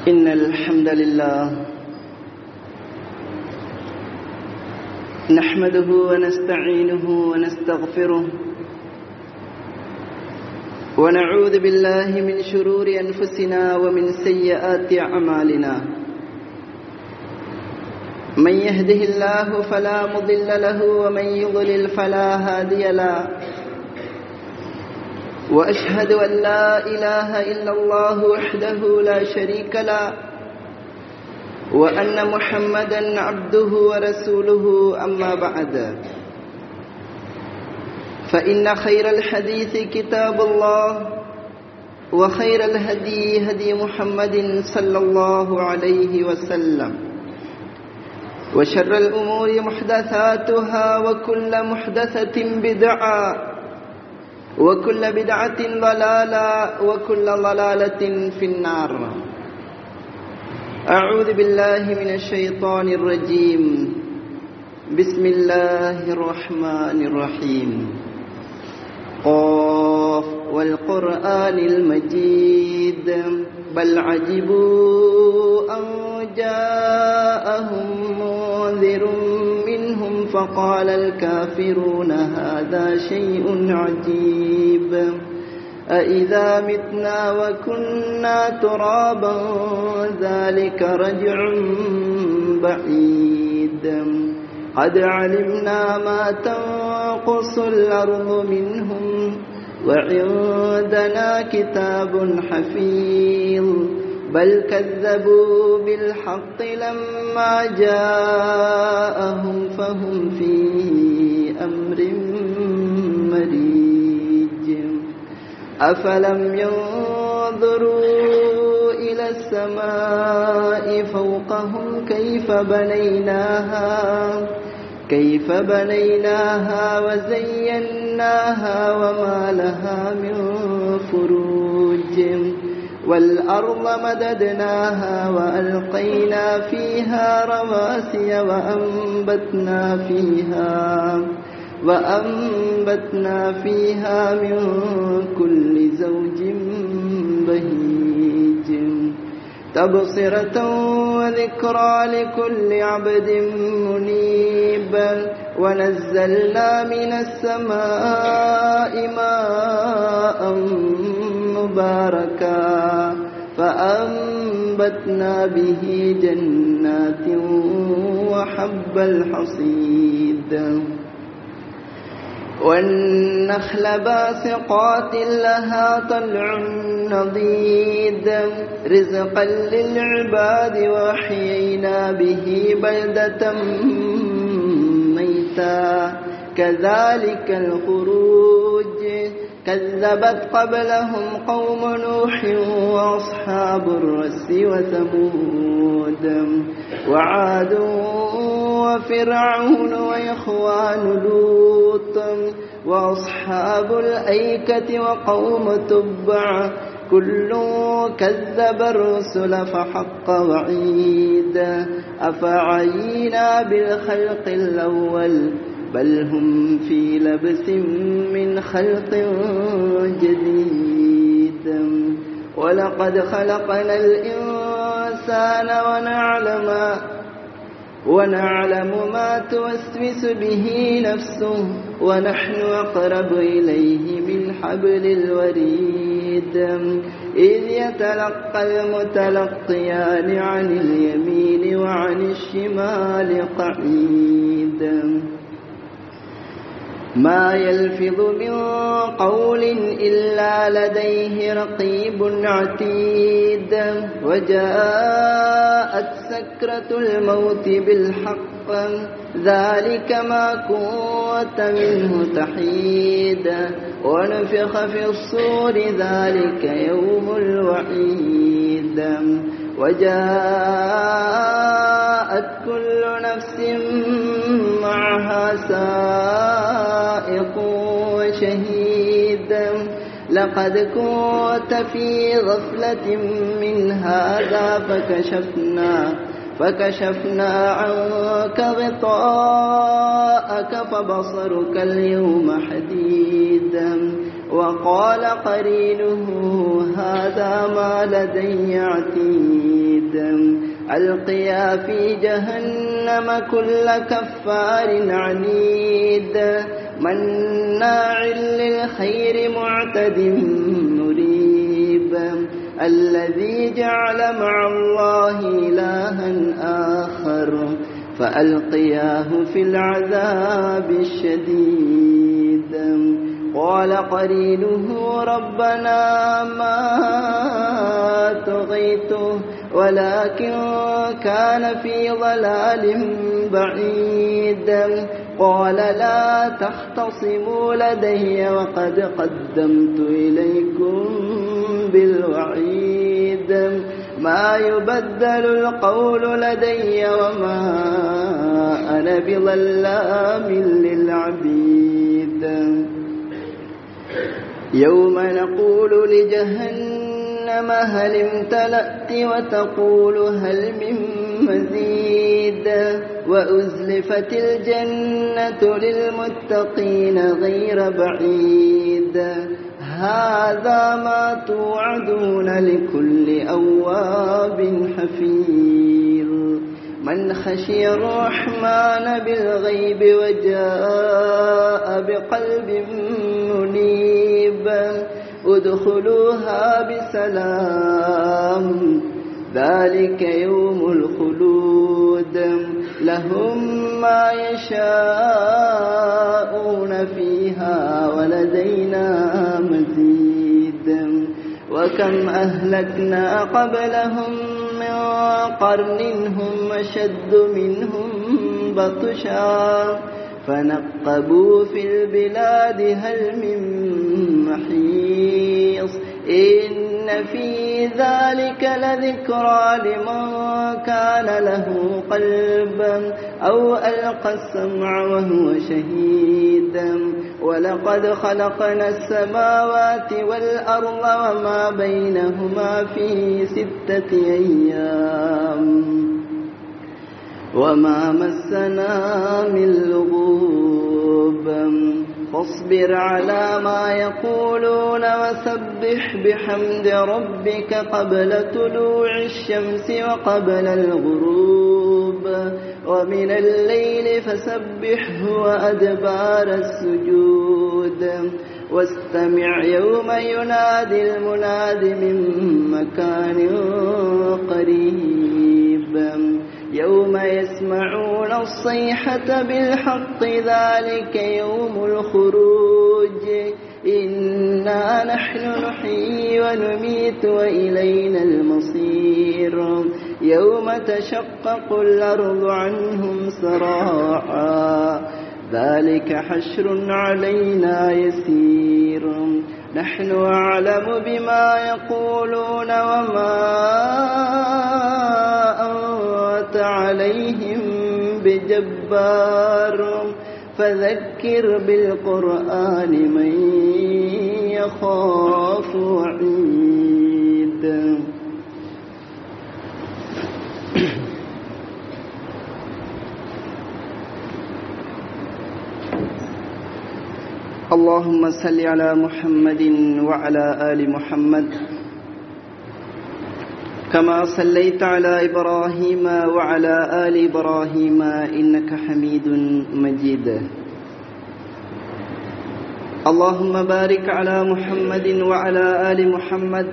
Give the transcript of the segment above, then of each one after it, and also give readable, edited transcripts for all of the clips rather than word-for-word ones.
إن الحمد لله نحمده ونستعينه ونستغفره ونعوذ بالله من شرور أنفسنا ومن سيئات أعمالنا من يهده الله فلا مضل له ومن يضلل فلا هادي له وأشهد أن لا إله إلا الله وحده لا شريك له وأن محمدا عبده ورسوله أما بعد فإن خير الحديث كتاب الله وخير الهدي هدي محمد صلى الله عليه وسلم وشر الأمور محدثاتها وكل محدثة بدعة وكل بدعة ضلالة وكل ضلالة في النار. أعوذ بالله من الشيطان الرجيم. بسم الله الرحمن الرحيم. قاف والقرآن المجيد بل عجبوا أن جاءهم منذر منهم فقال الكافرون هذا شيء عجيب أإذا متنا وكنا ترابا ذلك رجع بعيد قد علمنا ما تنقص الأرض منهم وعندنا كتاب حفيظ بل كذبوا بالحق لما جاءهم فهم في أمر مريج أفلم ينظروا إلى السماء فوقهم كيف بنيناها وزيناها وما لها من فروج والأرض مددناها وألقينا فيها رواسي وأنبتنا فيها من كل زوج بهيج تبصرة وذكرى لكل عبد منيب ونزلنا من السماء ماء مباركا فأنبتنا به جنات وحب الحصيد والنخل باسقات لها طلع نضيد رزقا للعباد وأحيينا به بلدة ميتا كذلك الخروج كذبت قبلهم قوم نوح وأصحاب الرس وثمود وعاد وفرعون وإخوان لوط وأصحاب الأيكة وقوم تبع كل كذب الرسل فحق وعيد أفعينا بالخلق الأول بل هم في لبس من خلق جديد ولقد خلقنا الإنسان ونعلم ما توسوس به نفسه ونحن أقرب إليه من حبل الوريد إذ يتلقى المتلقيان عن اليمين وعن الشمال قعيد ما يلفظ من قول إلا لديه رقيب عتيد وجاءت سكرة الموت بالحق ذلك ما كنت منه تحيد ونفخ في الصور ذلك يوم الوعيد وجاءت كل نفس معها سائق وشهيد لقد كنت في غفلة من هذا فكشفنا عنك غطاءك فبصرك اليوم حديد وقال قرينه هذا ما لدي عتيد ألقيا في جهنم كل كفار عنيد مناع للخير معتد مريب الذي جعل مع الله إلها آخر فألقياه في العذاب الشديد قال قرينه ربنا ما طغيته ولكن كان في ضلال بعيد قال لا تختصموا لدي وقد قدمت إليكم بالوعيد ما يبدل القول لدي وما أنا بظلام للعبيد يوم نقول لجهنم هل امتلأت وتقول هل من مزيد وأزلفت الجنة للمتقين غير بعيد هذا ما توعدون لكل أواب حفيظ من خشي الرحمن بالغيب وجاء بقلب منيب ادخلوها بسلام ذلك يوم الخلود لهم ما يشاءون فيها ولدينا مزيد وكم أهلكنا قبلهم من قرن هم أشد منهم بطشا فنقبوا في البلاد هل من محيص إن في ذلك لذكرى لمن كان له قلبا أو ألقى السمع وهو شهيد ولقد خلقنا السماوات والأرض وما بينهما في 6 أيام وما مسنا من لغوب فاصبر على ما يقولون وسبح بحمد ربك قبل طلوع الشمس وقبل الغروب ومن الليل فسبحه وأدبار السجود واستمع يوم ينادي المناد من مكان قريب يوم يسمعون الصيحة بالحق ذلك يوم الخروج إنا نحن نحيي ونميت وإلينا المصير يوم تشقق الأرض عنهم سراعا ذلك حشر علينا يسير نحن أعلم بما يقولون وما أنت عليهم بجبار فذكر بالقرآن من يخاف وعيد اللهم صل على محمد وعلى آل محمد كما صليت على إبراهيم وعلى آل إبراهيم إنك حميد مجيد اللهم بارك على محمد وعلى آل محمد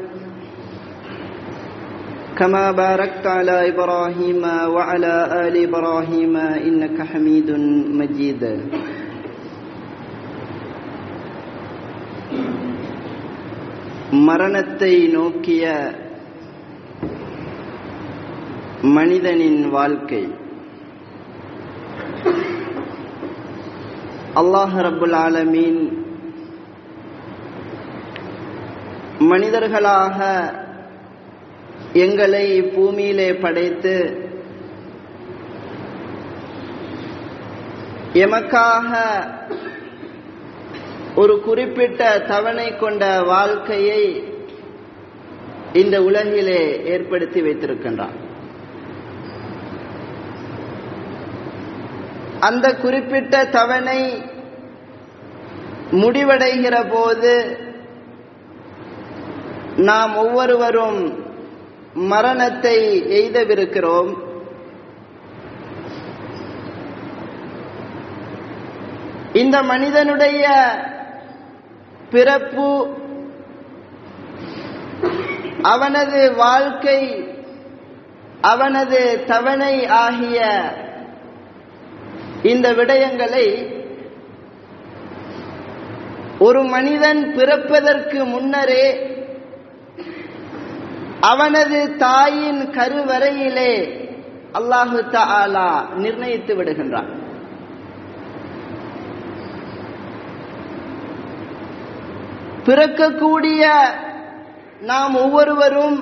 كما باركت على إبراهيم وعلى آل إبراهيم إنك حميد مجيد மரணத்தை நோக்கிய மனிதனின் வாழ்க்கை. அல்லாஹ் ரப்புல் ஆலமீன் மனிதர்களாக எங்களை பூமியிலே படைத்து எமக்காக ஒரு குறிப்பிட்ட தவணை கொண்ட வாழ்க்கையை இந்த உலகிலே ஏற்படுத்தி வைத்திருக்கின்றான். அந்த குறிப்பிட்ட தவணை முடிவடைகிற போது நாம் ஒவ்வொருவரும் மரணத்தை எய்தவிருக்கிறோம். இந்த மனிதனுடைய பிறப்பு, அவனது வாழ்க்கை, அவனது தவணை ஆகிய இந்த விடயங்களை ஒரு மனிதன் பிறப்பதற்கு முன்னரே அவனது தாயின் கருவறையிலே அல்லாஹு தஆலா நிர்ணயித்து விடுகின்றான். பிறக்கக்கூடிய நாம் ஒவ்வொருவரும்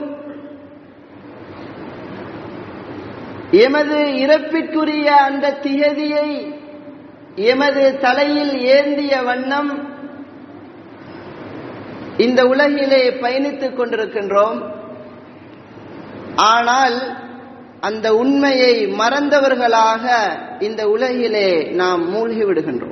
எமது இறப்பிற்குரிய அந்த திகதியை எமது தலையில் ஏந்திய வண்ணம் இந்த உலகிலே பயணித்துக் கொண்டிருக்கின்றோம். ஆனால் அந்த உண்மையை மறந்தவர்களாக இந்த உலகிலே நாம் மூழ்கி விடுகின்றோம்.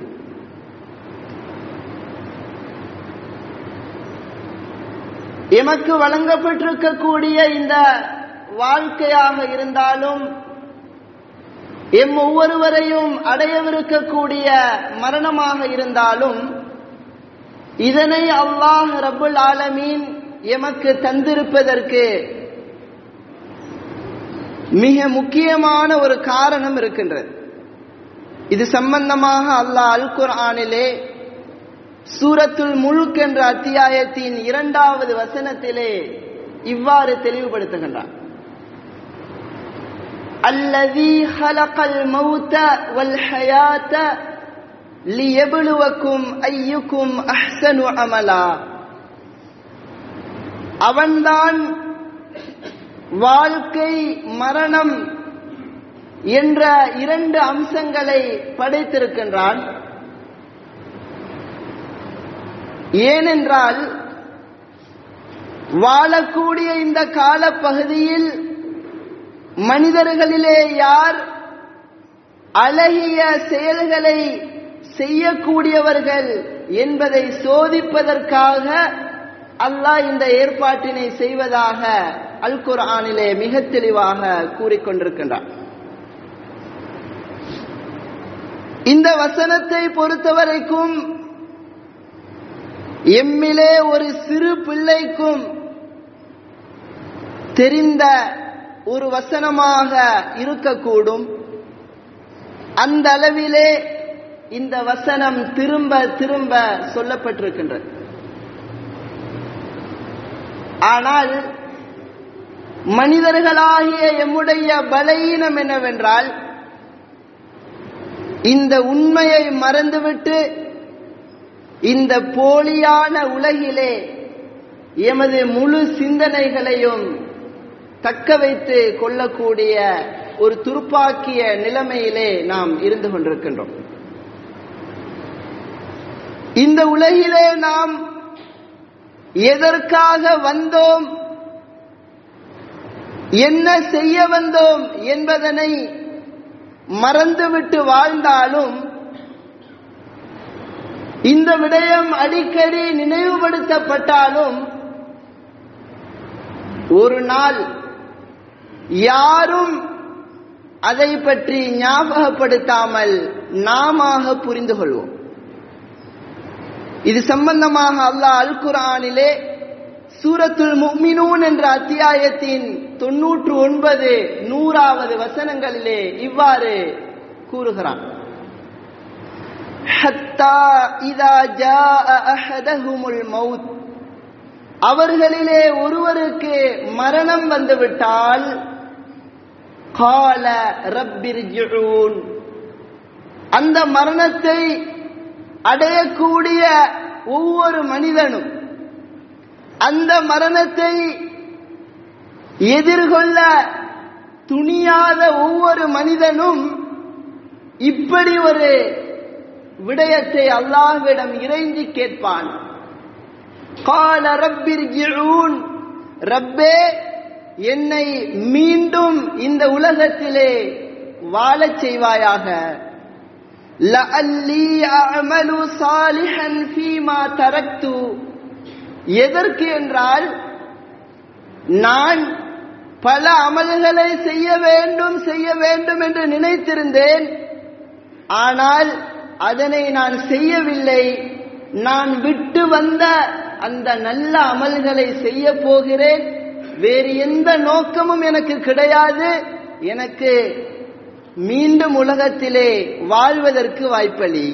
எமக்கு வழங்கப்பட்டிருக்கக்கூடிய இந்த வாழ்க்கையாக இருந்தாலும், எம் ஒவ்வொருவரையும் அடையவிருக்கக்கூடிய மரணமாக இருந்தாலும், இதனை அல்லாஹ் ரப்புல் ஆலமீன் எமக்கு தந்திருப்பதற்கு மிக முக்கியமான ஒரு காரணம் இருக்கின்றது. இது சம்பந்தமாக அல்லாஹ் அல் குர்ஆனிலே சூரத்துல் முல்க் என்ற அத்தியாயத்தின் 2வது வசனத்திலே இவ்வாறு தெளிவுபடுத்துகின்றார். அல்லதீ ஹலகல் மௌத வல் ஹயாத லியப்லுவக்கும் அய்யுக்கும் அஹ்ஸனு அமலா. அவன்தான் வாழ்க்கை மரணம் என்ற 2 அம்சங்களை படைத்திருக்கின்றான். ஏனென்றால் வாழக்கூடிய இந்த காலப்பகுதியில் மனிதர்களிலே யார் அழகிய செயல்களை செய்யக்கூடியவர்கள் என்பதை சோதிப்பதற்காக அல்லாஹ் இந்த ஏற்பாட்டினை செய்வதாக அல் குர்ஆனிலே மிக தெளிவாக கூறிக்கொண்டிருக்கின்றார். இந்த வசனத்தை பொறுத்தவரைக்கும் எம்மிலே ஒரு சிறு பிள்ளைக்கும் தெரிந்த ஒரு வசனமாக இருக்கக்கூடும். அந்த அளவிலே இந்த வசனம் திரும்ப திரும்ப சொல்லப்பட்டிருக்கின்றது. ஆனால் மனிதர்களாகிய எம்முடைய பலவீனம் என்னவென்றால், இந்த உண்மையை மறந்துவிட்டு இந்த போலியான உலகிலே எமது முழு சிந்தனைகளையும் தக்க வைத்து கொள்ளக்கூடிய ஒரு துர்ப்பாக்கிய நிலைமையிலே நாம் இருந்து கொண்டிருக்கின்றோம். இந்த உலகிலே நாம் எதற்காக வந்தோம், என்ன செய்ய வந்தோம் என்பதனை மறந்துவிட்டு வாழ்ந்தாலும், இந்த விடயம் அடிக்கடி நினைவுபடுத்தப்பட்டாலும், ஒரு நாள் யாரும் அதை பற்றி ஞாபகப்படுத்தாமல் நாமாக புரிந்து கொள்வோம். இது சம்பந்தமாக அல்லாஹ் அல் குர்ஆனிலே சூரத்துல் முஃமினூன் என்ற அத்தியாயத்தின் 99, 100வது வசனங்களிலே இவ்வாறு கூறுகிறான். ஹத்தா இதா ஜாஅ அஹதஹுமுல் மௌத், அவர்களிலே ஒருவருக்கு மரணம் வந்துவிட்டால், கால ரப்பிர்ஜிஊன், அந்த மரணத்தை அடையக்கூடிய ஒவ்வொரு மனிதனும், அந்த மரணத்தை எதிர்கொள்ள துணியாத ஒவ்வொரு மனிதனும் இப்படி ஒரு விடயத்தை அல்லாஹ்விடம் இறைஞ்சி கேட்பான். கால ரப்பிர்ஜிஊன், ரப்பே என்னை மீண்டும் இந்த உலகத்திலே வாழச் செய்வாயாக. லஅல்லி அஅமலு சாலிஹன் ஃபீமா தரக்து, எதற்கு என்றால் நான் பல அமல்களை செய்ய வேண்டும் என்று நினைத்திருந்தேன். ஆனால் அதனை நான் செய்யவில்லை. நான் விட்டு வந்த அந்த நல்ல அமல்களை செய்ய போகிறேன். வேறு எந்த நோக்கமும் எனக்கு கிடையாது. எனக்கு மீண்டும் உலகத்திலே வாழ்வதற்கு வாய்ப்பளி.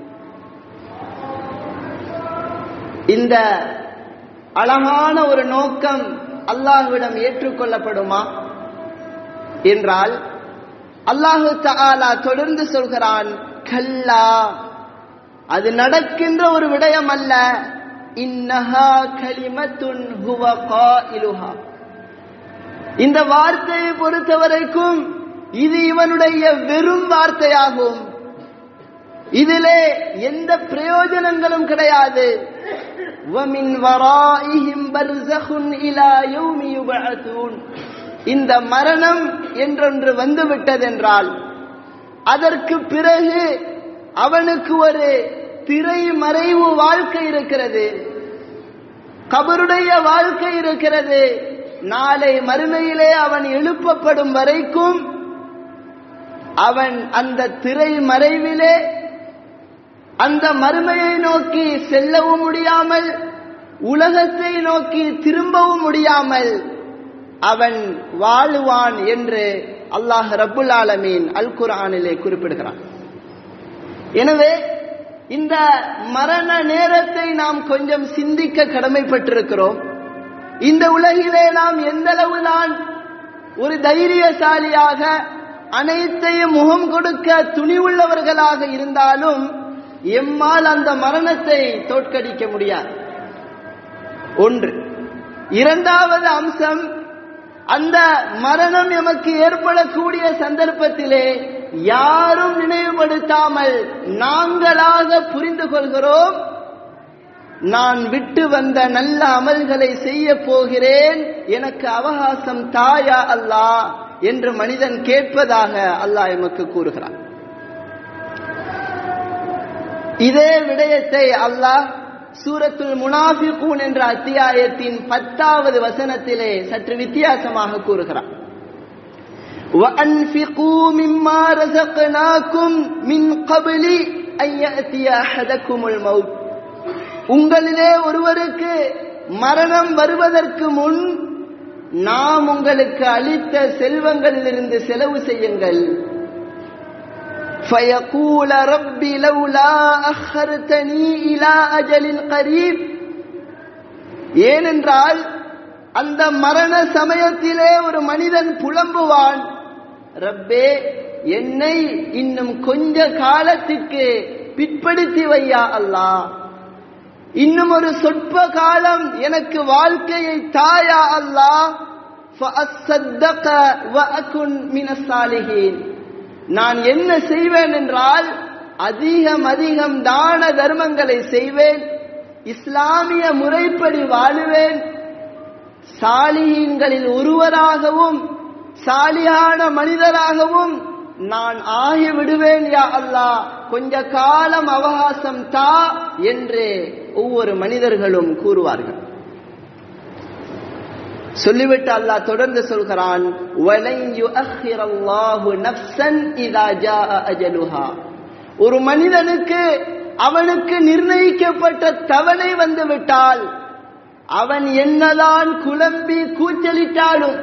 இந்த அழகான ஒரு நோக்கம் அல்லாஹ்விடம் ஏற்றுக்கொள்ளப்படுமா என்றால் அல்லாஹு தஆலா தொடர்ந்து சொல்கிறான், கல்லா, அது நடக்கின்ற ஒரு விடயம் அல்ல. இன்னஹா கலிமத்துன் ஹுவ காயிலுஹா. இந்த வார்த்தையை பொறுத்தவரைக்கும் இது இவனுடைய வெறும் வார்த்தையாகும். இதிலே எந்த பிரயோஜனங்களும் கிடையாது. வமின் வராஇஹிம் பர்ஸஹுன் இலா யௌமி யுபஅஸூன். இந்த மரணம் என்றொன்று வந்துவிட்டதென்றால் அதற்கு பிறகு அவனுக்கு ஒரு திரைமறைவு வாழ்க்கை இருக்கிறது, கபருடைய வாழ்க்கை இருக்கிறது. நாளை மறுமையிலே அவன் எழுப்பப்படும் வரைக்கும் அவன் அந்த திரைமறைவிலே அந்த மறுமையை நோக்கி செல்லவும் முடியாமல், உலகத்தை நோக்கி திரும்பவும் முடியாமல் அவன் வாழுவான் என்று அல்லாஹ் ரப்புல் ஆலமீன் அல் குர்ஆனிலே குறிப்பிடுகிறான். எனவே இந்த மரண நேரத்தை நாம் கொஞ்சம் சிந்திக்க கடமைப்பட்டிருக்கிறோம். இந்த உலகிலே நாம் எந்த அளவுதான் ஒரு தைரியசாலியாக அனைத்தையும் முகம் கொடுக்க துணிவுள்ளவர்களாக இருந்தாலும் எம்மால் அந்த மரணத்தை தோற்கடிக்க முடியாது. ஒன்று. இரண்டாவது அம்சம், அந்த மரணம் எமக்கு ஏற்படக்கூடிய சந்தர்ப்பத்திலே யாரும் நினைவுபடுத்தாமல் நாங்களாக புரிந்து கொள்கிறோம், நான் விட்டு வந்த நல்ல அமல்களை செய்ய போகிறேன், எனக்கு அவகாசம் தாயா அல்லாஹ் என்று மனிதன் கேட்பதாக அல்லாஹ் எமக்கு கூறுகிறான். இதே விடயத்தை அல்லாஹ் சூரத்துல் முனாஃபிகூன் என்ற அத்தியாயத்தின் 10வது வசனத்திலே சற்று வித்தியாசமாக கூறுகிறார். وَأَنْفِقُوا مِمَّا رَزَقْنَاكُمْ مِنْ قَبْلِ أَنْ يَأْتِيَ أَحَدَكُمُ الْمَوْتُ. உங்களிலே ஒருவருக்கு மரணம் வருவதற்கு முன் நாம் உங்களுக்கு அளித்த செல்வங்களிலிருந்து செலவு செய்யுங்கள். فَيَقُولَ رَبِّ لَوْلَا أَخَّرْتَنِي إِلَى أَجَلٍ قَرِيبٍ. ஏனென்றால் அந்த மரண சமயத்திலே ஒரு மனிதன் புலம்புவான், ரப்பே, என்னை இன்னும் கொஞ்ச காலத்திற்கு பிற்படுத்தி வையா அல்லாஹ், இன்னும் ஒரு சொற்ப காலம் எனக்கு வாழ்க்கையை தாயா அல்லாஹ், فَأَصَّدَّقَ وَأَكُنْ مِنَ الصَّالِحِينَ. நான் என்ன செய்வேன் என்றால் அதிகம் தான தர்மங்களை செய்வேன், இஸ்லாமிய முறைப்படி வாழுவேன், சாலிஹீன்களில் ஒருவராகவும் சாலியான மனிதராகவும் நான் ஆகிவிடுவேன் யா அல்லாஹ், கொஞ்ச காலம் அவகாசம் தா என்று ஒவ்வொரு மனிதர்களும் கூறுவார்கள். சொல்லிவிட்டு அல்லாஹ் தொடர்ந்து சொல்கிறான், وَلَنْ يُؤَخِّرَ اللَّهُ نَفْسًا إِذَا جَاءَ أَجَلُهَا. ஒரு மனிதனுக்கு அவனுக்கு நிர்ணயிக்கப்பட்ட தவணை வந்துவிட்டால் அவன் என்னதான் குழம்பி கூச்சலிட்டாலும்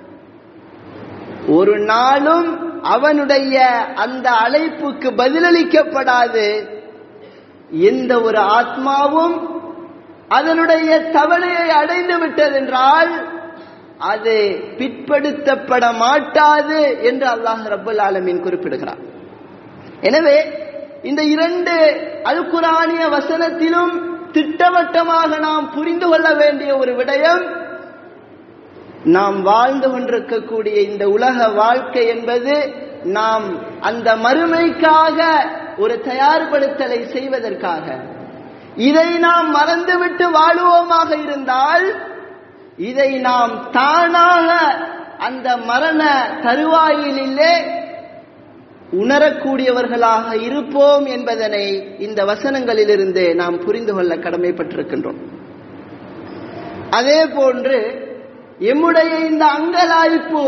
ஒரு நாளும் அவனுடைய அந்த அழைப்புக்கு பதிலளிக்கப்படாது. எந்த ஒரு ஆத்மாவும் அதனுடைய தவணையை அடைந்து விட்டதென்றால் அது பிற்படுத்தப்பட மாட்டாது என்று அல்லாஹ் ரப்பல் ஆலமீன் குறிப்பிடுகிறார். எனவே இந்த இரண்டு அல் குர்ஆனிய வசனத்திலும் திட்டவட்டமாக நாம் புரிந்து கொள்ள வேண்டிய ஒரு விடயம், நாம் வாழ்ந்து கொண்டிருக்கக்கூடிய இந்த உலக வாழ்க்கை என்பது நாம் அந்த மறுமைக்காக ஒரு தயார்படுத்தலை செய்வதற்காக. இதை நாம் மறந்துவிட்டு வாழுவோமாக இருந்தால் இதை நாம் தானாக அந்த மரண தருவாயிலே உணரக்கூடியவர்களாக இருப்போம் என்பதனை இந்த வசனங்களிலிருந்து நாம் புரிந்து கொள்ள கடமைப்பட்டிருக்கின்றோம். அதே போன்று எம்முடைய இந்த அங்கலாய்ப்பு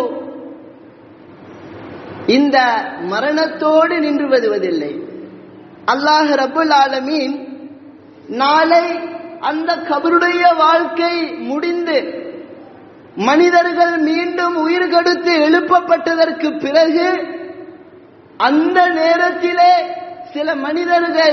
இந்த மரணத்தோடு நின்று வருவதில்லை. அல்லாஹ் ரப்புல் ஆலமீன் நாளை அந்த கபருடைய வாழ்க்கை முடிந்து மனிதர்கள் மீண்டும் உயிர் கொடுத்து எழுப்பப்பட்டதற்கு பிறகு அந்த நேரத்திலே சில மனிதர்கள்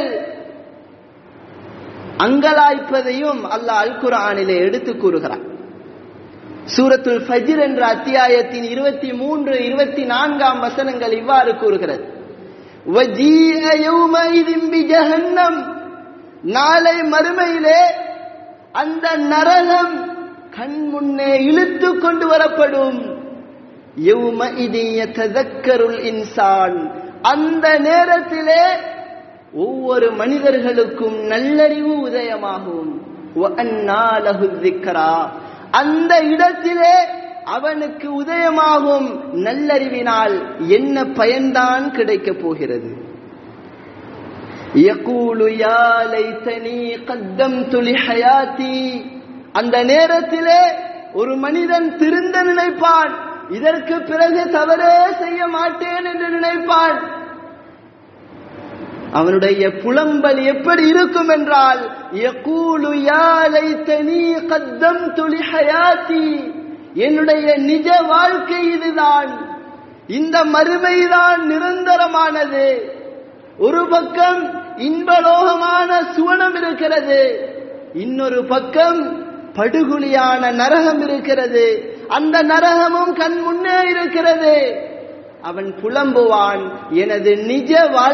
அங்கலாய்ப்பதையும் அல்லாஹ் அல் குர்ஆனிலே எடுத்து கூறுகிறார். சூரத்துல் ஃபஜ்ர் என்ற அத்தியாயத்தின் 23, 24 வசனங்கள் இவ்வாறு கூறுகிறது: வஜீஅ யௌமஇதின் பிஜஹன்னம், நாளை மறுமையிலே அந்த நரகம் கண் முன்னே இழுத்து கொண்டு வரப்படும். யௌமஇதி யததக்கருல் இன்சான், அந்த நேரத்திலே ஒவ்வொரு மனிதர்களுக்கும் நல்லறிவு உதயமாகும். வஅன்னா லஹு ذிக்ரா, அந்த இடத்திலே அவனுக்கு உதயமாகும் நல்லறிவினால் என்ன பயன்தான் கிடைக்கப் போகிறது? யகூலு யா லைதனி கத்தம்து லிஹயாதி, அந்த நேரத்திலே ஒரு மனிதன் திருந்த நினைப்பான், இதற்கு பிறகு தவறே செய்ய மாட்டேன் என்று நினைப்பான். அவனுடைய புலம்பல் எப்படி இருக்கும் என்றால், யகூலு யா லைதனி கத்தம்து லிஹயாதி, என்னுடைய நிஜ வாழ்க்கை இதுதான், இந்த மறுமைதான் நிரந்தரமானது. ஒரு பக்கம் இன்பலோகமான சுவனம் இருக்கிறது, இன்னொரு பக்கம் படுகுழியான நரகம் இருக்கிறது. அந்த நரகமும் கண் முன்னே இருக்கிறது. அவன் புலம்புவான், எனது நிஜ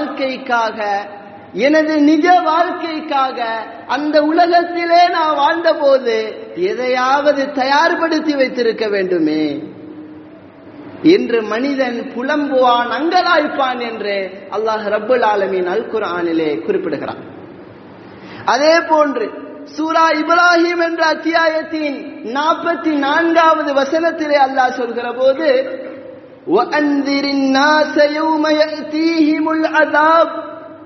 வாழ்க்கைக்காக அந்த உலகத்திலே நான் வாழ்ந்தபோது எதையாவது தயார்படுத்தி வைத்திருக்க வேண்டுமே என்று மனிதன் புலம்புவான், அங்கலாய்ப்பான் என்று அல்லாஹ் ரப்புல் ஆலமீன் அல் குர்ஆனிலே குறிப்பிடுகிறான். அதே போன்று சூரா இப்ராஹிம் என்ற அத்தியாயத்தின் 44 வசனத்திலே அல்லாஹ் சொல்கிற போது, வஅன்திரின் நாஸ யௌம யஅதீஹிமுல் அஸாப்,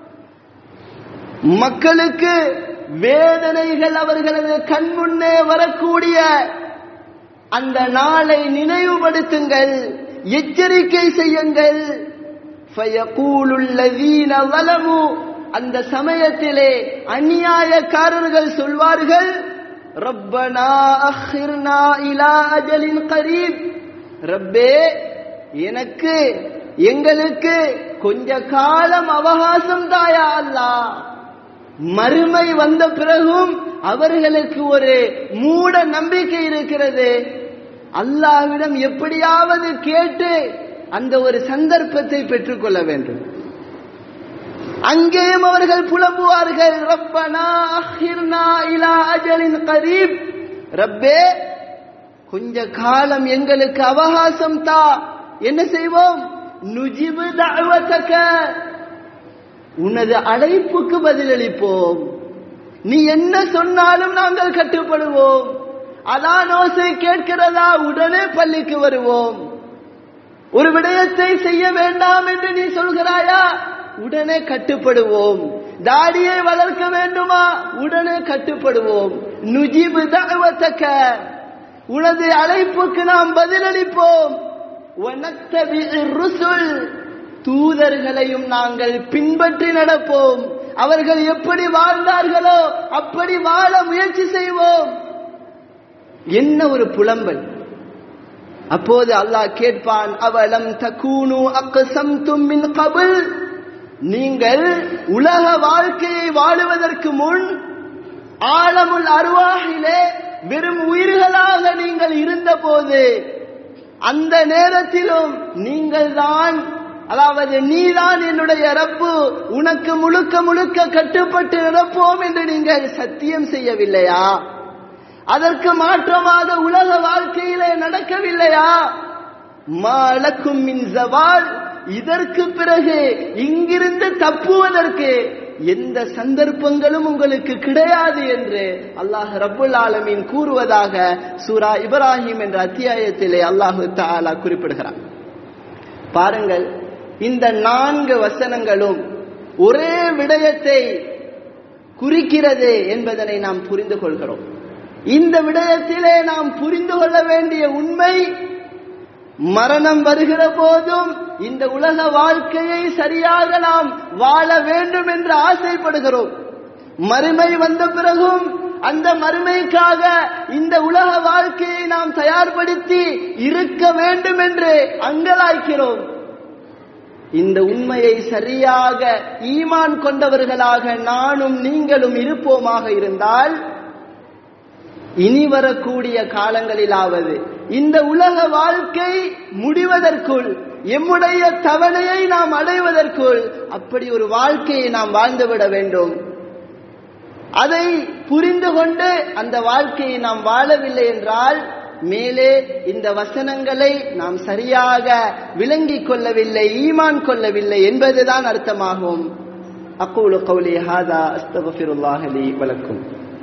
மக்களுக்கு வேதனைகள் அவர்களது கண் முன்னே வரக்கூடிய அந்த நாளை நினைவுபடுத்துங்கள், எச்சரிக்கை செய்யுங்கள். ஃபயகூலுல் லதீன ஸலமு, அந்த சமயத்திலே அநியாயக்காரர்கள் சொல்வார்கள், ரப்பனா அக்ஹிர்னா இலா அஜலின் கரீப், ரப்பே எங்களுக்கு கொஞ்ச காலம் அவகாசம் தாயா அல்லாஹ். மறுமை வந்த பிறகும் அவர்களுக்கு ஒரு மூட நம்பிக்கை இருக்கிறது. அல்லாஹ்விடம் எப்படியாவது கேட்டு அந்த ஒரு சந்தர்ப்பத்தை பெற்றுக்கொள்ள வேண்டும். அங்கேயும் அவர்கள் புலம்புவார்கள், ரப்பனா அக்ஹிர்னா இலா அஜலின் கரீப், ரப்பே கொஞ்ச காலம் எங்களுக்கு அவகாசம் தா, என்ன செய்வோம்? நுஜிபு தஅவதக, உனது அழைப்புக்கு பதிலளிப்போம், நீ என்ன சொன்னாலும் நாங்கள் கட்டுப்படுவோம். அதானோசை கேட்கிறதா, உடனே பள்ளிக்கு வருவோம். ஒரு விடயத்தை செய்ய வேண்டாம் என்று நீ சொல்கிறாயா, உடனே கட்டுப்படுவோம். தாடியை வளர்க்க வேண்டுமா, உடனே கட்டுப்படுவோம். நுஜிபு தஅவதக, உனது அழைப்புக்கு நாம் பதிலளிப்போம். வனத்தபிஇர் ருசுல், தூதர்களையும் நாங்கள் பின்பற்றி நடப்போம். அவர்கள் எப்படி வாழ்ந்தார்களோ அப்படி வாழ முயற்சி செய்வோம். என்ன ஒரு புலம்பல்! அப்போது அல்லாஹ் கேட்பான், அவலம் தகூனு அக்ஸம்தும் மின் கபில், நீங்கள் உலக வாழ்க்கையை வாழுவதற்கு முன் ஆலமுல் அர்வாஹிலே வெறும் உயிர்களாக நீங்கள் இருந்தபோது, அந்த நேரத்திலும் நீங்கள் தான், அதாவது நீதான் என்னுடைய ரப்பு, உனக்கு முழுக்க முழுக்க கட்டுப்பட்டு நடப்போம் என்று நீங்கள் சத்தியம் செய்யவில்லையா? அதற்கு மாற்றமாக உலக வாழ்க்கையிலே நடக்கவில்லையா? மாலக்கும் மின் ஜவால், இதற்கு பிறகு இங்கிருந்து தப்புவதற்கு எந்த சந்தர்ப்பங்களும் உங்களுக்கு கிடையாது என்று அல்லாஹ் ரப்புல் ஆலமீன் கூறுவதாக சூரா இப்ராஹிம் என்ற அத்தியாயத்திலே அல்லாஹு தஆலா குறிப்பிடுகிறார். பாருங்கள், இந்த 4 வசனங்களும் ஒரே விடயத்தை குறிக்கிறது என்பதனை நாம் புரிந்து கொள்கிறோம். இந்த விடயத்திலே நாம் புரிந்து கொள்ள வேண்டிய உண்மை, மரணம் வருகிற போதும் இந்த உலக வாழ்க்கையை சரியாக நாம் வாழ வேண்டும் என்று ஆசைப்படுகிறோம். மறுமை வந்த பிறகும் அந்த மறுமைக்காக இந்த உலக வாழ்க்கையை நாம் தயார்படுத்தி இருக்க வேண்டும் என்று அங்கலாய்க்கிறோம். இந்த உண்மையை சரியாக ஈமான் கொண்டவர்களாக நானும் நீங்களும் இருப்போமாக இருந்தால், இனி வரக்கூடிய காலங்களிலாவது இந்த உலக வாழ்க்கை முடிவதற்குள், எம்முடைய தவணையை நாம் அடைவதற்குள் அப்படி ஒரு வாழ்க்கையை நாம் வாழ்ந்துவிட வேண்டும். அதை புரிந்து கொண்டு அந்த வாழ்க்கையை நாம் வாழவில்லை என்றால், மேலே இந்த வசனங்களை நாம் சரியாக விளங்கிக் கொள்ளவில்லை, ஈமான் கொள்ளவில்லை என்பதுதான் அர்த்தமாகும். அக்கூலு கௌலி ஹாதா அஸ்தக்ஃபிருல்லாஹ் லி வ லக்கும்.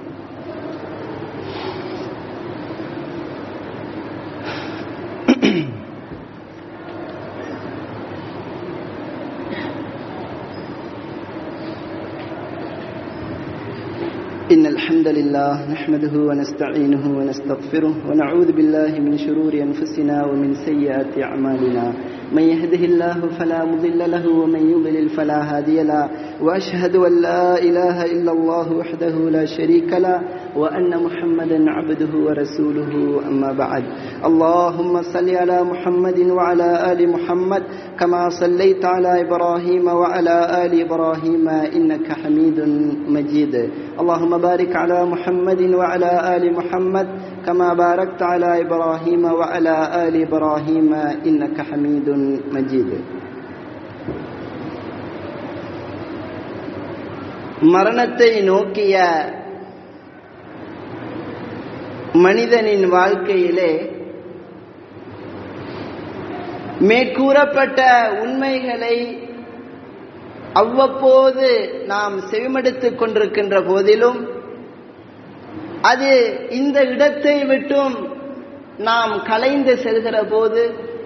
إن الحمد لله نحمده ونستعينه ونستغفره ونعوذ بالله من شرور أنفسنا ومن سيئات أعمالنا. من يهده الله فلا مضل له ومن يضلل فلا هادي له، وأشهد أن لا إله إلا الله وحده لا شريك له وأن محمدا عبده ورسوله. أما بعد، اللهم صل على محمد وعلى آل محمد كما صليت على إبراهيم وعلى آل إبراهيم إنك حميد مجيد. اللهم بارك على محمد وعلى آل محمد كما باركت على إبراهيم وعلى آل إبراهيم إنك حميد مجيد. மரணத்தை நோக்கிய மனிதனின் வாழ்க்கையிலே மேற்கூறப்பட்ட உண்மைகளை அவ்வப்போது நாம் செவிமடுத்துக் கொண்டிருக்கின்ற போதிலும், அது இந்த இடத்தை விட்டும் நாம் கலைந்து செல்கிற போது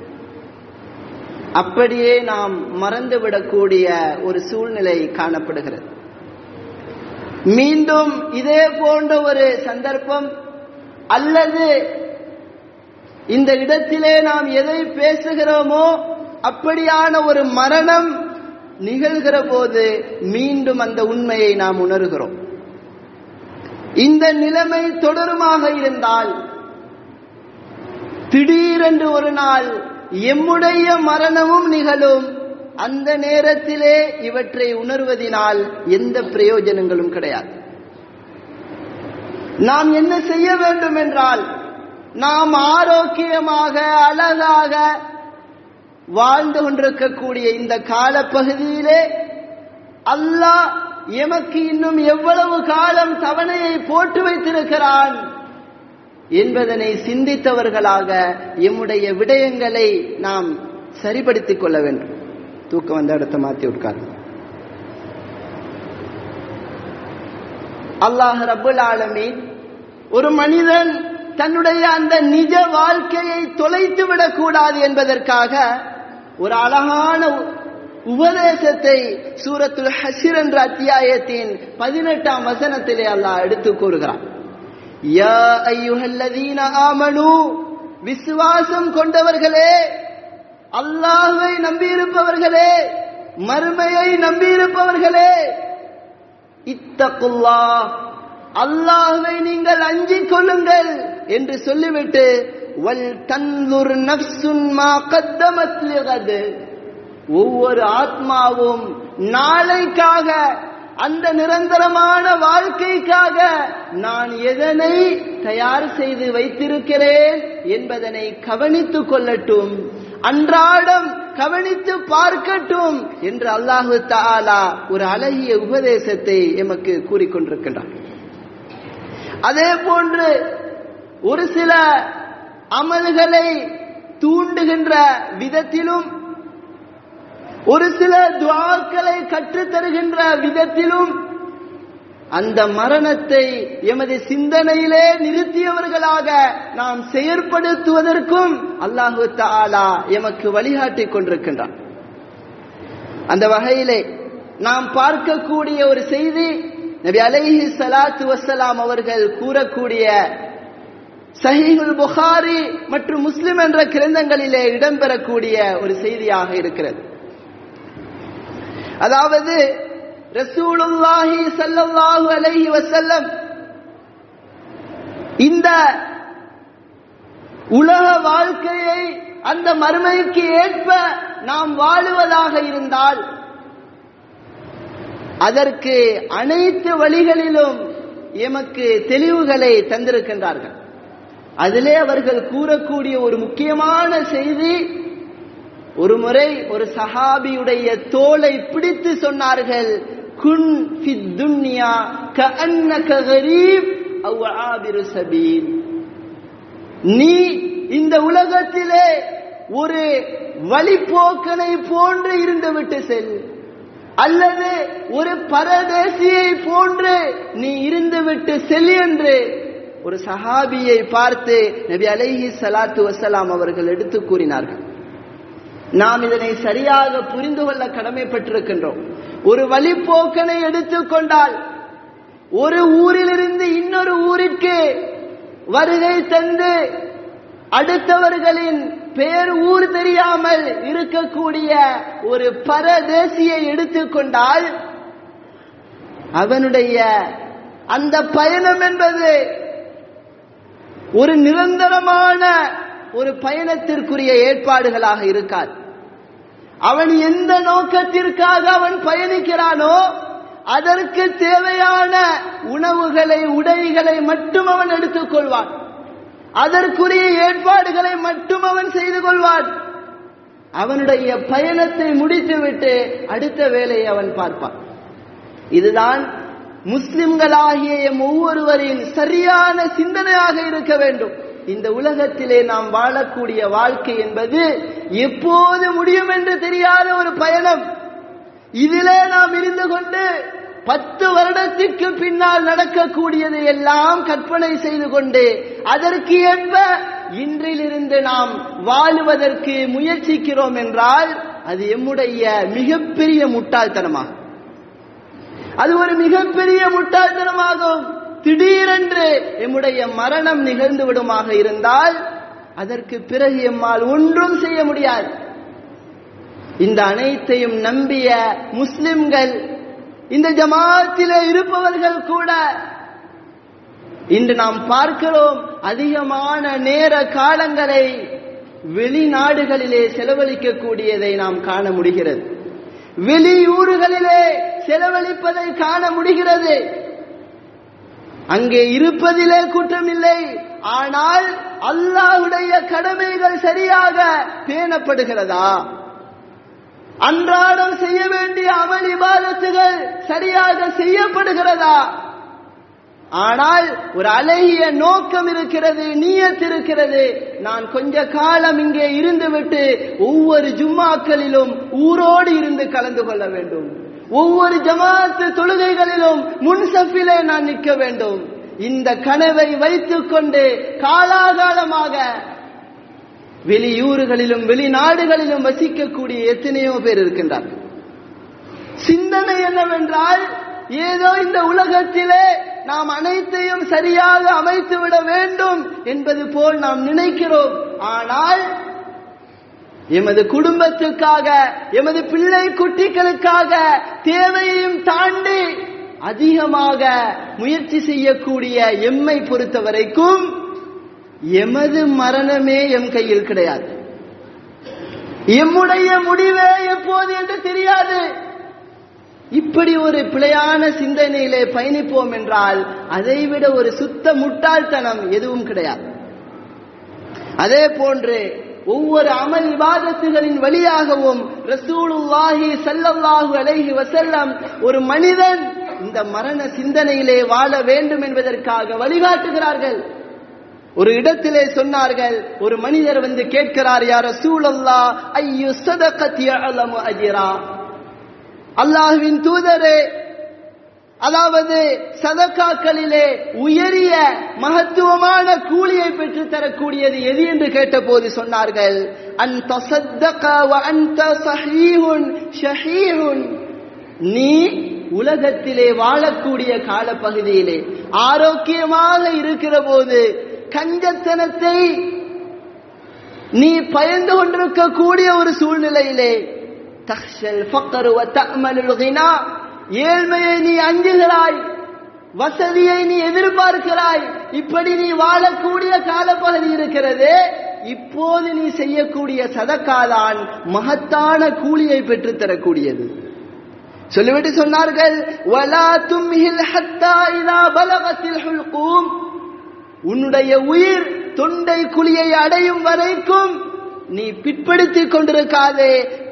அப்படியே நாம் மறந்துவிடக்கூடிய ஒரு சூழ்நிலை காணப்படுகிறது. மீண்டும் இதே போன்ற ஒரு சந்தர்ப்பம் அல்லது இந்த இடத்திலே நாம் எதை பேசுகிறோமோ அப்படியான ஒரு மரணம் நிகழ்கிற போது மீண்டும் அந்த உண்மையை நாம் உணர்கிறோம். இந்த நிலைமை தொடருமாக இருந்தால், திடீரென்று ஒரு நாள் எம்முடைய மரணமும் நிகழும். அந்த நேரத்திலே இவற்றை உணர்வதினால் எந்த பிரயோஜனங்களும் கிடையாது. நாம் என்ன செய்ய வேண்டும் என்றால், நாம் ஆரோக்கியமாக அழகாக வாழ்ந்து கொண்டிருக்கக்கூடிய இந்த காலப்பகுதியிலே அல்லாஹ் எமக்கு இன்னும் எவ்வளவு காலம் தவணையை போட்டு வைத்திருக்கிறான் என்பதனை சிந்தித்தவர்களாக எம்முடைய விடயங்களை நாம் சரிபடுத்திக் கொள்ள வேண்டும். தூக்கம் வந்த இடத்தை மாற்றி உட்கார்ந்து அல்லாஹ் ரப்புல் ஆலமீன் ஒரு மனிதன் தன்னுடைய அந்த நிஜ வாழ்க்கையை தொலைத்து விடக்கூடாது என்பதற்காக ஒரு அழகான உபதேசத்தை சூரத்துல் ஹஷ்ர் என்ற அத்தியாயத்தின் 18ஆம் வசனத்திலே அல்லாஹ் எடுத்து கூறுகிறான். யா அய்யுஹல்லதீன ஆமனூ, விசுவாசம் கொண்டவர்களே, அல்லாஹ்வை நம்பியிருப்பவர்களே, மறுமையை நம்பியிருப்பவர்களே, இத்தகுல்லாஹ், அல்லாஹ்வை நீங்கள் அஞ்சிக் கொள்ளுங்கள் என்று சொல்லிவிட்டு, வல் தன்துர் நஃப்சுன் மா கத்தமத் லிகத், ஒவ்வொரு ஆத்மாவும் நாளைக்காக, அந்த நிரந்தரமான வாழ்க்கைக்காக நான் எதனை தயார் செய்து வைத்திருக்கிறேன் என்பதனை கவனித்துக் கொள்ளட்டும், அன்றாடம் கவனித்து பார்க்கட்டும் என்று அல்லாஹு தஆலா ஒரு அழகிய உபதேசத்தை எமக்கு கூறிக்கொண்டிருக்கின்றார். அதே போன்று ஒரு சில அமல்களை தூண்டுகின்ற விதத்திலும், ஒரு சில துஆக்களை கற்றுத் தருகின்ற விதத்திலும் அந்த மரணத்தை எமது சிந்தனையிலே நிறுத்தியவர்களாக நாம் செயற்படுத்துவதற்கும் அல்லாஹு தஆலா எமக்கு வழிகாட்டிக் கொண்டிருக்கின்றார். அந்த வகையிலே நாம் பார்க்கக்கூடிய ஒரு செய்தி, நபி அலைஹி ஸலாத்து வஸ்ஸலாம் அவர்கள் கூறக்கூடிய சஹீஹுல் புகாரி மற்றும் முஸ்லிம் என்ற கிரந்தங்களிலே இடம்பெறக்கூடிய ஒரு செய்தியாக இருக்கிறது. அதாவது ரசூலுல்லாஹி ஸல்லல்லாஹு அலைஹி வஸல்லம் இந்த உலக வாழ்க்கையை அந்த மறுமைக்கு ஏற்ப நாம் வாழுவதாக இருந்தால் அதற்கு அனைத்து வழிகளிலும் எமக்கு தெளிவுகளை தந்திருக்கின்றார்கள். அதிலே அவர்கள் கூறக்கூடிய ஒரு முக்கியமான செய்தி, ஒரு முறை ஒரு சஹாபியுடைய தோளை பிடித்து சொன்னார்கள், குன் ஃபித் துன்யா கஅன்னக கரீப் அவ் ஆபிரு சபீல். நீ இந்த உலகத்திலே ஒரு வழிப்போக்கனை போன்று இருந்துவிட்டு செல், அல்லது ஒரு பரதேசியை போன்று நீ இருந்துவிட்டு செல் என்று ஒரு சஹாபியை பார்த்து நபி அலைஹி ஸலாத்து வஸலாம் அவர்கள் எடுத்து கூறினார்கள். நாம் இதனை சரியாக புரிந்து கொள்ள கடமைப்பட்டிருக்கின்றோம். ஒரு வழிப்போக்கனை எடுத்துக்கொண்டால் ஒரு ஊரிலிருந்து இன்னொரு ஊருக்கு வருகை தந்து அடுத்தவர்களின் பேர் ஊர் தெரியாமல் இருக்கக்கூடிய ஒரு பரதேசியை எடுத்துக்கொண்டால் அவனுடைய அந்த பயணம் என்பது ஒரு நிரந்தரமான ஒரு பயணத்திற்குரிய ஏற்பாடுகளாக இருக்காது. அவன் எந்த நோக்கத்திற்காக அவன் பயணிக்கிறானோ அதற்கு தேவையான உணவுகளை உடைகளை மட்டும் அவன் எடுத்துக் கொள்வான். அதற்குரிய ஏற்பாடுகளை மட்டும் அவன் செய்து கொள்வான். அவனுடைய பயணத்தை முடித்துவிட்டு அடுத்த வேலையை அவன் பார்ப்பான். இதுதான் முஸ்லிம்களாகிய ஒவ்வொருவரின் சரியான சிந்தனையாக இருக்க வேண்டும். இந்த உலகத்திலே நாம் வாழக்கூடிய வாழ்க்கை என்பது எப்போது முடியும் என்று தெரியாத ஒரு பயணம். இதிலே நாம் இருந்து கொண்டு 10 வருடத்திற்கு பின்னால் நடக்கக்கூடியதை எல்லாம் கற்பனை செய்து கொண்டு அதற்கு ஏற்ப இன்றிலிருந்து நாம் வாழுவதற்கு முயற்சிக்கிறோம் என்றால் அது எம்முடைய மிகப்பெரிய முட்டாள்தனமாகும். அது ஒரு மிகப்பெரிய முட்டாள்தனமாகும். திடீரென்று எம்முடைய மரணம் நிகழ்ந்து விடுமாக இருந்தால் அதற்கு பிறகு எம்மால் ஒன்றும் செய்ய முடியாது. இந்த அனைத்தையும் நம்பிய முஸ்லிம்கள், இந்த ஜமாத்திலே இருப்பவர்கள் கூட இன்று நாம் பார்க்கிறோம், அதிகமான நேர காலங்களை வெளிநாடுகளிலே செலவழிக்கக்கூடியதை நாம் காண முடிகிறது. வெளியூர்களிலே செலவழிப்பதை காண முடிகிறது. அங்கே இருப்பதிலே குற்றமில்லை, ஆனால் அல்லாஹ்வுடைய கடமைகள் சரியாக பேணப்படுகிறதா? அன்றாடம் செய்ய வேண்டிய அமல் இபாதத்துகள் சரியாக செய்யப்படுகிறதா? ஆனால் ஒரு அழகிய நோக்கம் இருக்கிறது, நியத் இருக்கிறது. நான் கொஞ்ச காலம் இங்கே இருந்துவிட்டு ஒவ்வொரு ஜும்மாக்களிலும் ஊரோடு இருந்து கலந்து கொள்ள வேண்டும், ஒவ்வொரு ஜமாத்து தொழுகைகளிலும் முன்சஃபிலே நான் நிற்க வேண்டும். இந்த கனவை வைத்துக் கொண்டு காலாகாலமாக வெளியூர்களிலும் வெளிநாடுகளிலும் வசிக்கக்கூடிய எத்தனையோ பேர் இருக்கின்றார்கள். சிந்தனை என்னவென்றால், ஏதோ இந்த உலகத்திலே நாம் அனைத்தையும் சரியாக அமைத்துவிட வேண்டும் என்பது போல் நாம் நினைக்கிறோம். ஆனால் எமது குடும்பத்துக்காக, எமது பிள்ளை குட்டிகளுக்காக தேவையையும் தாண்டி அதிகமாக முயற்சி செய்யக்கூடிய எம்மை பொறுத்த வரைக்கும் எமது மரணமே எம் கையில் கிடையாது. எம்முடைய முடிவே எப்போது என்று தெரியாது. இப்படி ஒரு பிழையான சிந்தனையிலே பயணிப்போம் என்றால் அதைவிட ஒரு சுத்த முட்டாள்தனம் எதுவும் கிடையாது. அதே போன்று ஒவ்வொரு அமல் இபாதத்துகளின் வழியாகவும் ரசூலுல்லாஹி ஸல்லல்லாஹு அலைஹி வஸல்லம் ஒரு மனிதன் இந்த மரண சிந்தனையிலே வாழ வேண்டும் என்பதற்காக வழிகாட்டுகிறார்கள். ஒரு இடத்திலே சொன்னார்கள், ஒரு மனிதர் வந்து கேட்கிறார், யா ரசூலல்லாஹ் ஐயு ஸதகத்தி அலமு அஜ்ரா, அல்லாஹ்வின் தூதரே, அதாவது சதகாக்களிலே உயரிய மகத்துவமான கூலியை பெற்று தரக்கூடியது எது என்று கேட்டபோது சொன்னார்கள், அன் தஸத்தக வ அன்த ஸஹீஹுன் ஷஹீஹுன், நீ உலகத்திலே வாழக்கூடிய காலப்பகுதியிலே ஆரோக்கியமாக இருக்கிற போது கஞ்சத்தனத்தை நீ பயந்து கொண்டிருக்கக்கூடிய ஒரு சூழ்நிலையிலே தக்ஷல் ஃபக்ர் வ தஅமலுல் கினா, ஏழ்மையை நீ அஞ்சுகிறாய், வசதியை நீ எதிர்பார்க்கிறாய், இப்படி நீ வாழக்கூடிய காலப்பகுதி இருக்கிறது. இப்போது நீ செய்யக்கூடிய சதக்காதான் மகத்தான கூலியை பெற்றுத் தரக்கூடியது. சொல்லிவிட்டு சொன்னார்கள், வலா தும்ஹில் ஹத்தா இதா பலகத்தில் ஹுல்கூம், உன்னுடைய உயிர் தொண்டை குழியை அடையும் வரைக்கும் நீ பிற்படுத்திக் கொண்டிருக்காதே.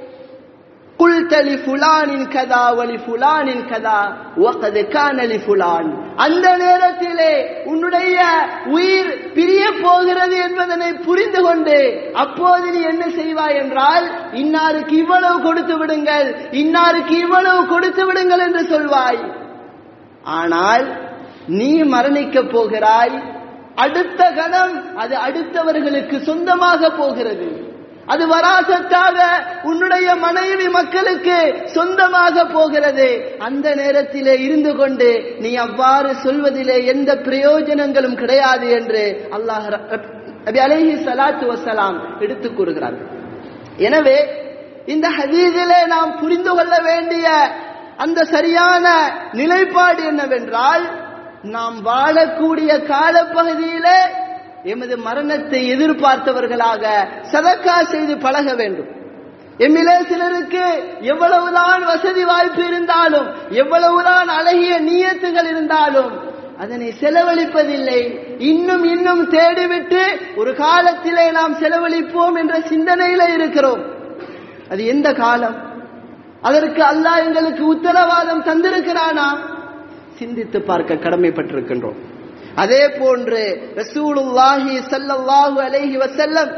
قلت لفلان كذا ولفلان كذا وقد كان لفلان, அந்த நேரத்திலே உன்னுடைய உயிர் பிரிய போகிறது என்பதனை புரிந்து கொண்டு அப்போது நீ என்ன செய்வாய் என்றால், இன்னாருக்கு இவ்வளவு கொடுத்து விடுங்கள், இன்னாருக்கு இவ்வளவு கொடுத்து விடுங்கள் என்று சொல்வாய். ஆனால் நீ மரணிக்க போகிறாய், அடுத்த கணம் அது அடுத்தவர்களுக்கு சொந்தமாக போகிறது, அது வராசத்தாக உன்னுடைய மனைவி மக்களுக்கு சொந்தமாக போகிறது. அந்த நேரத்திலே இருந்து கொண்டு நீ அவ்வாறு சொல்வதிலே எந்த பிரயோஜனங்களும் கிடையாது என்று அல்லாஹ் நபி அலைஹி ஸலாத்து வஸலாம் எடுத்துக் கூறுகிறார். எனவே இந்த ஹதீஸிலே நாம் புரிந்து கொள்ள வேண்டிய அந்த சரியான நிலைப்பாடு என்னவென்றால், நாம் வாழக்கூடிய காலப்பகுதியிலே எமது மரணத்தை எதிர்பார்த்தவர்களாக சதக்கா செய்து பழக வேண்டும். எம்மிலே சிலருக்கு எவ்வளவுதான் வசதி வாய்ப்பு இருந்தாலும், எவ்வளவுதான் அழகிய நியத்துகள் இருந்தாலும் அதனை செலவழிப்பதில்லை. இன்னும் தேடிவிட்டு ஒரு காலத்திலே நாம் செலவழிப்போம் என்ற சிந்தனையில இருக்கிறோம். அது எந்த காலம்? அதற்கு அல்லாஹ் எங்களுக்கு உத்தரவாதம் தந்திருக்கிறானா? சிந்தித்து பார்க்க கடமைப்பட்டிருக்கின்றோம். அதே போன்று ரசூலுல்லாஹி ஸல்லல்லாஹு அலைஹி வஸல்லம்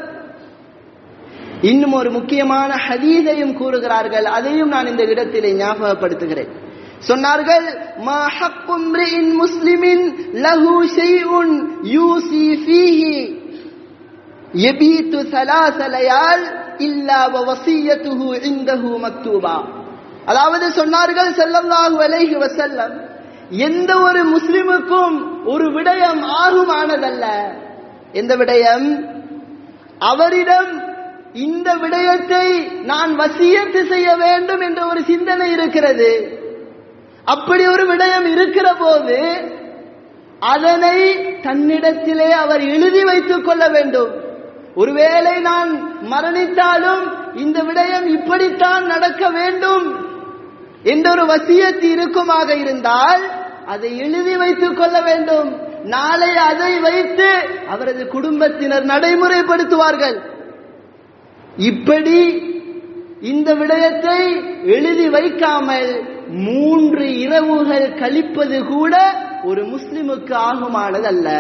இன்னும் ஒரு முக்கியமான ஹதீஸையும் கூறுகிறார்கள். அதையும் நான் இந்த இடத்திலே ஞாபகப்படுத்துகிறேன். சொன்னார்கள், மா ஹக்கு இம்ரிஇன் முஸ்லிமின் லஹு ஷைஉன் யூசி ஃபீஹி யபீது ஸலாஸ லயால் இல்லா வ வஸியத்துஹு இன்தஹு மக்தூபா. அதாவது சொன்னார்கள் ஸல்லல்லாஹு அலைஹி வஸல்லம், எந்த ஒரு முஸ்லிமுக்கும் ஒரு விடயம் ஆகுமானதல்ல. எந்த விடயம்? அவரிடம் இந்த விடயத்தை நான் வசியத்து செய்ய வேண்டும் என்ற ஒரு சிந்தனை இருக்கிறது. அப்படி ஒரு விடயம் இருக்கிற போது அதனை தன்னிடத்திலே அவர் எழுதி வைத்துக் கொள்ள வேண்டும். ஒருவேளை நான் மரணித்தாலும் இந்த விடயம் இப்படித்தான் நடக்க வேண்டும் என்ற ஒரு வசியத்து இருக்குமாக இருந்தால் அதை எழுதி வைத்துக் கொள்ள வேண்டும். நாளை அதை வைத்து அவரது குடும்பத்தினர் நடைமுறைப்படுத்துவார்கள். இப்படி இந்த விடயத்தை எழுதி வைக்காமல் 3 இரவுகள் கழிப்பது கூட ஒரு முஸ்லிமுக்கு ஆகுமானதல்ல.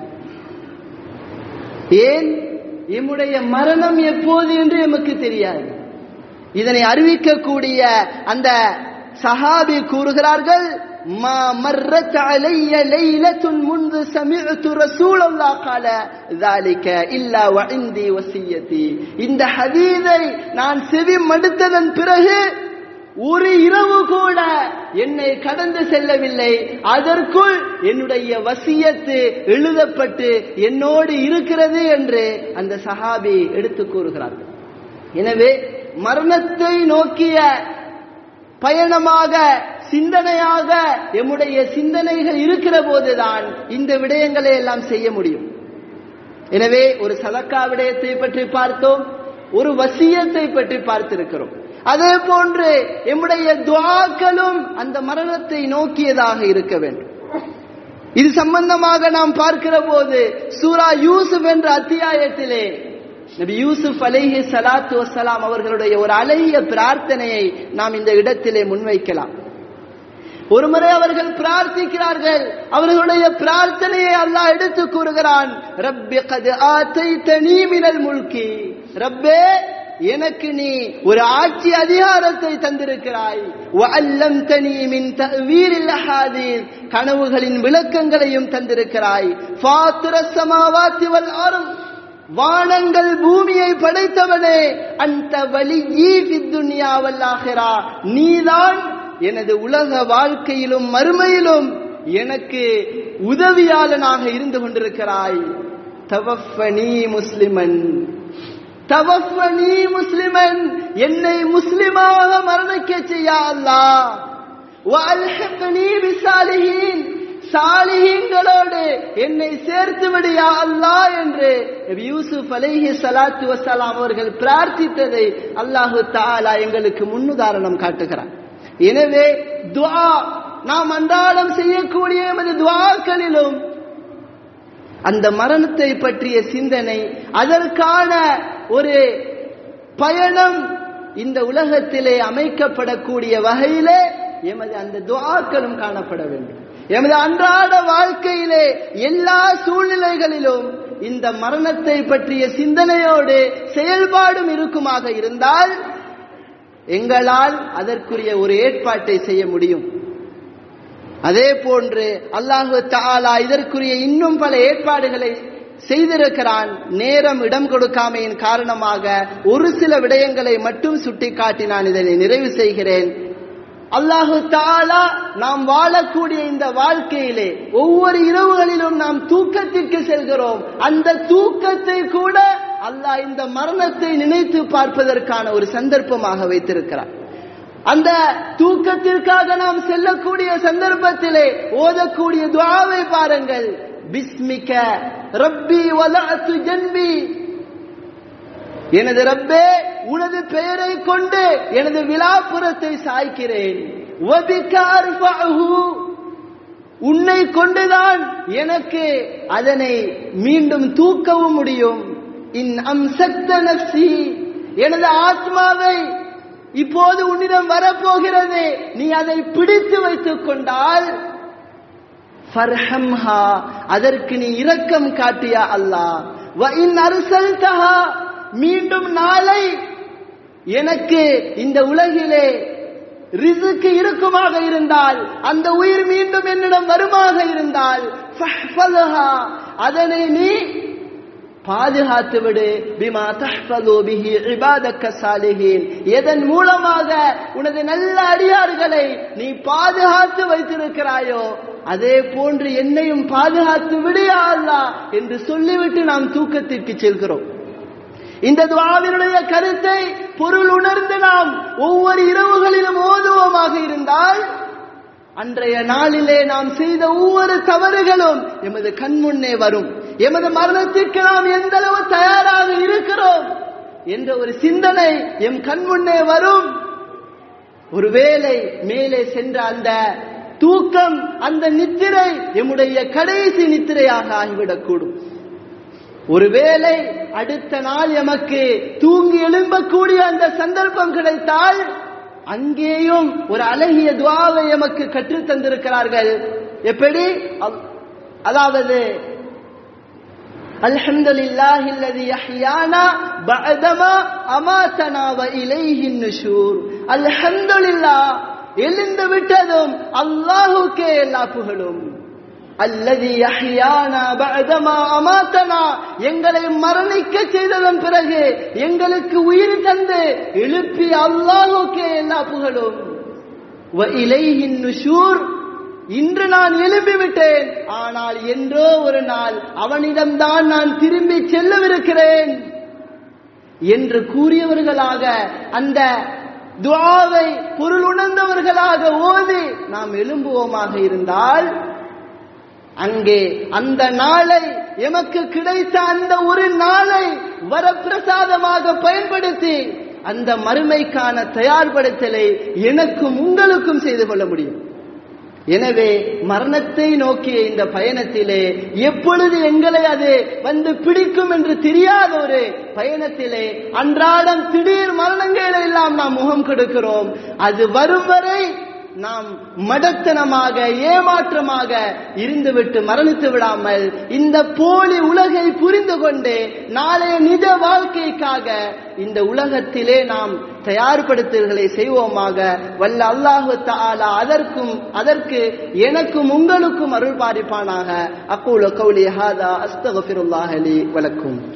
ஏன்? எம்முடைய மரணம் எப்போது என்று எமக்கு தெரியாது. இதனை அறிவிக்கக்கூடிய அந்த சஹாபி கூறுகிறார்கள், மா மர்ரத் அலைய லைலத்துன் முன்து சமிஅது ரசூலுல்லாஹ் قال ذلك الا وعندي وصيتي. இந்த ஹதீஸை நான் செவி மடுத்ததன் பிறகு ஒரு இரவு கூட என்னை கடந்து செல்லவில்லை, அதற்குள் என்னுடைய வசியத்து எழுதப்பட்டு என்னோடு இருக்கிறது என்று அந்த சஹாபி எடுத்து கூறுகிறார்கள். எனவே மரணத்தை நோக்கிய பயணமாக, சிந்தனையாக எம்முடைய சிந்தனைகள் இருக்கிற போதுதான் இந்த விடயங்களை எல்லாம் செய்ய முடியும். எனவே ஒரு சதக்கா விடயத்தை பற்றி பார்த்தோம், ஒரு வசியத்தை பற்றி பார்த்திருக்கிறோம். அதே போன்று எம்முடைய துஆக்களும் அந்த மரணத்தை நோக்கியதாக இருக்க வேண்டும். இது சம்பந்தமாக நாம் பார்க்கிற போது சூரா யூசுப் என்ற அத்தியாயத்திலே நபி யூசுப் அலைஹி ஸலாத்து வஸ்ஸலாம் அவர்களுடைய ஒரு அழகிய பிரார்த்தனையை நாம் இந்த இடத்திலே முன்வைக்கலாம். ஒருமுறை அவர்கள் பிரார்த்திக்கிறார்கள். அவர்களுடைய பிரார்த்தனையை அல்லாஹ் எடுத்து கூறுகிறான், ரப்பி கத் ஆதைதனி மினல் முல்கி, ரப்பே எனக்கு நீ ஒரு ஆட்சி அதிகாரத்தை தந்திருக்கிறாய், வஅல்லம்தனி மின் தஅவீரில் அஹாதீஸ், கனவுகளின் விளக்கங்களையும் தந்திருக்கிறாய், ஃபாத்திரஸ் ஸமாவாத்தி வல் அர்த், வானங்கள் பூமியை படைத்தவனே, அந்த வலியி ஃபித் துன்யா வல் ஆখিরা, நீதான் எனது உலக வாழ்க்கையிலும் மறுமையிலும் எனக்கு உதவியாளனாக இருந்து கொண்டிருக்கிறாய். தவஃபனி முஸ்லிமன், தவஃபனி முஸ்லிமன், என்னை முஸ்லிமாக மரணிக்க செய்ய அல்லாஹ். வஅல்ஹிக்னி பிஸ்ஸாலிஹீன், சாலிஹீன்களோடு என்னை சேர்த்து விடு யா அல்லாஹ் என்று நபி யூசுப் அலைஹி ஸலாத்து வஸலாம் அவர்கள் பிரார்த்தித்ததை அல்லாஹு தஆலா எங்களுக்கு முன்னுதாரணம் காட்டுகிறார். எனவே துஆ, நாம் அன்றாடம் செய்யக்கூடிய எமது துஆக்களிலும் அந்த மரணத்தை பற்றிய சிந்தனை, அதற்கான ஒரு பயணம் இந்த உலகத்திலே அமைக்கப்படக்கூடிய வகையிலே எமது அந்த துஆக்களும் காணப்பட வேண்டும். எமது அன்றாட வாழ்க்கையிலே எல்லா சூழ்நிலைகளிலும் இந்த மரணத்தை பற்றிய சிந்தனையோடு செயல்பாடும் இருக்குமாக இருந்தால் எங்களால் அதற்குரிய ஒரு ஏற்பாட்டை செய்ய முடியும். அதே போன்று அல்லாஹு தஆலா இதற்குரிய இன்னும் பல ஏற்பாடுகளை செய்திருக்கிறான். நேரம் இடம் கொடுக்காமையின் காரணமாக ஒரு சில விடயங்களை மட்டும் சுட்டிக்காட்டி நான் இதனை நிறைவு செய்கிறேன். அல்லாஹு தஆலா நாம் வாழக்கூடிய இந்த வாழ்க்கையிலே ஒவ்வொரு இரவுகளிலும் நாம் தூக்கத்திற்கு செல்கிறோம். அந்த தூக்கத்தை கூட அல்லாஹ் இந்த மரணத்தை நினைத்து பார்ப்பதற்கான ஒரு சந்தர்ப்பமாக வைத்திருக்கிறார். அந்த தூக்கத்திற்காக நாம் செல்லக்கூடிய சந்தர்ப்பத்திலே ஓதக்கூடிய துஆவை பாருங்கள். பிஸ்மிக ரப்பி வலஅத்து ஜன்பி, எனது ரப்பே உனது பெயரை கொண்டு எனது விலாப்புறத்தை சாய்க்கிறேன். வபிக அர்ஃபஉஹு, உன்னை கொண்டுதான் எனக்கு அதனை மீண்டும் தூக்கவும் முடியும். இன் அம்சக்த நஃப்ஸி, எனது ஆத்மாவை இப்போது உன்னிடம் வரப்போகிறது, நீ அதை பிடித்து வைத்துக் கொண்டால் ஃபர்ஹம்ஹா, அதற்கு நீ இரக்கம் காட்டியா அல்லாஹ். வ இன் அர்சல்தஹா, மீண்டும் நாளை எனக்கு இந்த உலகிலே ரிஸ்க் இருக்குமாக இருந்தால், அந்த உயிர் மீண்டும் என்னிடம் வருமாக இருந்தால் ஃபஹ்ஃபல்ஹா, அதனை நீ பாதுகாத்து விடு. பிமா தஹ்ஃபது பிஹி இபாதக சாலிஹீன், எதன் மூலமாக உனது நல்ல அடியார்களை நீ பாதுகாத்து வைத்திருக்கிறாயோ அதே போன்று என்னையும் பாதுகாத்து விடு யா அல்லாஹ் என்று சொல்லிவிட்டு நாம் தூக்கத்திற்கு செல்கிறோம். இந்த துஆவினுடைய கருத்தை பொருள் உணர்ந்து நாம் ஒவ்வொரு இரவுகளிலும் ஓதுவோமாக இருந்தால் அன்றைய நாளிலே நாம் செய்த ஒவ்வொரு தவறுகளும் எமது கண்முன்னே வரும். எமது மரணத்திற்கு நாம் எந்த அளவு தயாராக இருக்கிறோம் என்ற ஒரு சிந்தனை எம் கண்முன்னே வரும். ஒருவேளை மேலே சென்ற அந்த தூக்கம், அந்த நித்திரை எம்முடைய கடைசி நித்திரையாக ஆகிவிடக்கூடும். ஒருவேளை அடுத்த நாள் எமக்கு தூங்கி எழும்பக்கூடிய அந்த சந்தர்ப்பம் கிடைத்தால் அங்கேயும் ஒரு அழகிய துஆவை எமக்கு கற்றுத் தந்திருக்கிறார்கள். எப்படி? அதாவது அல்ஹம்துலில்லாஹி அல்லதி யஹ்யானா பஅதமா அமாதனா வ இலைஹின் நுஷூர். அல்ஹம்துலில்லாஹ், எழுந்து விட்டதும் அல்லாஹ்வுக்கே எல்லா புகழும். அல்லதி யஹ்யானா பஅதமா அமாதனா, எங்களை மரணிக்க செய்ததன் பிறகு எங்களுக்கு உயிர் தந்து எழுப்பி அல்லாஹ்வுக்கே எல்லா புகழும். வ இலைஹின் நுஷூர், இன்று நான் எழும்பிவிட்டேன், ஆனால் என்றோ ஒரு நாள் அவனிடம்தான் நான் திரும்பி செல்லவிருக்கிறேன் என்று கூறியவர்களாக அந்த துஆவை பொருள் உணர்ந்தவர்களாக ஓதி நாம் எழும்புவோமாக இருந்தால் அங்கே அந்த நாளை, எமக்கு கிடைத்த அந்த ஒரு நாளை வரப்பிரசாதமாக பயன்படுத்தி அந்த மறுமைக்கான தயார்படுத்தலை எனக்கும் உங்களுக்கும் செய்து கொள்ள முடியும். எனவே மரணத்தை நோக்கிய இந்த பயணத்திலே எப்பொழுது எங்களை அது வந்து பிடிக்கும் என்று தெரியாத ஒரு பயணத்திலே அன்றாடம் திடீர் மரணங்களை எல்லாம் நாம் முகம் கொடுக்கிறோம். அது வரும் வரை நாம் மடத்தனமாக ஏமாற்றமாக இருந்துவிட்டு மரணித்து விடாமல் இந்த போலி உலகை புரிந்து கொண்டு நாளைய நிஜ வாழ்க்கைக்காக இந்த உலகத்திலே நாம் தயார்படுத்தல்களை செய்வோமாக. வல்ல அல்லாஹு தஆலா அதற்கு எனக்கும் உங்களுக்கும் அருள் பாலிப்பானாக. அக்கூலு கௌலி ஹாதா அஸ்தக்ஃபிருல்லாஹ் லி வலக்கும்.